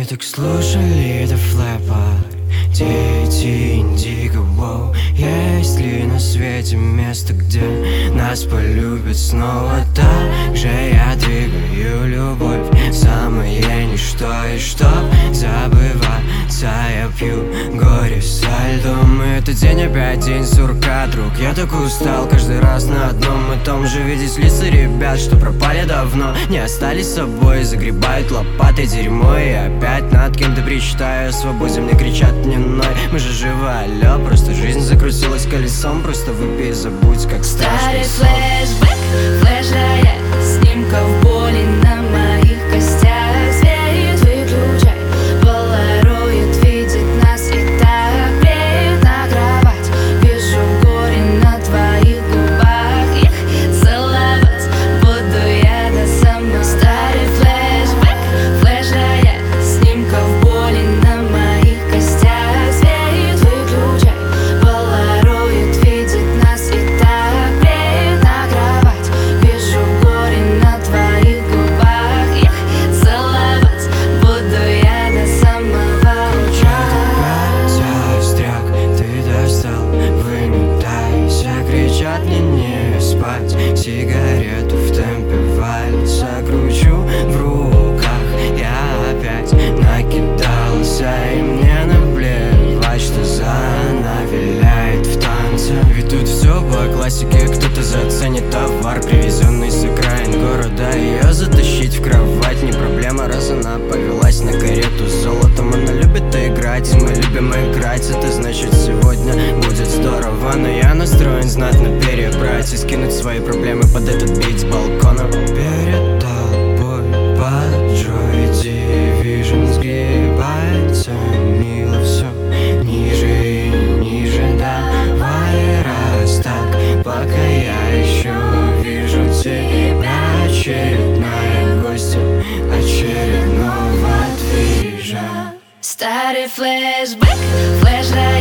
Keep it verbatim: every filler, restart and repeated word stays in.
так слушали до флэпа. Дети индиго, воу. Есть ли на свете место, где нас полюбят снова? Так же я двигаю любовь, самое ничто. И чтоб забываться, я пью горе со льдом. Этот день опять день сурка, друг. Я так устал каждый раз на одном и том же видеть лица ребят, что пропали давно, не остались собой. Загребают лопатой дерьмо, и опять над кем-то причитаю о свободе. Мне кричат не ной, мы же живы, алло. Просто жизнь закрутилась колесом, просто выпей и забудь, как страшный сон. Старый флешбэк, флешая снимков боли на моих костях. Светит, выключай, полароид видит нас и так бреет на кровать. Вижу горе на твоих губах, их целовать буду я до самого. Старый флешбэк, флешая снимков боли на моих костях. Светит, выключай, полароид видит нас и так бреет на кровать. Вижу горе на твоих губах, их целовать буду я до самого утра. Застряг, ты достал, выметайся. Кричат мне не спать, сигарету в темпе вальса кручу в руках. Я опять накидался, и мне наплевать, что зона виляет в танце. Ведь тут все по классике, кто-то заценит товар, привезенный с окраин города. Ее затащить в кровать не проблема, раз она повелась на карету с золотом. Она любит играть, и мы любим играть. Это значит, сегодня будет здорово. Но я настроен знатно перебрать и скинуть свои проблемы под этот бит с балкона. Перед толпой под Joy Division сгибается мило все ниже и ниже. Давай раз так, пока я еще вижу тебя. Очередная гостья очередного движа. Старый флешбэк, флешбэк.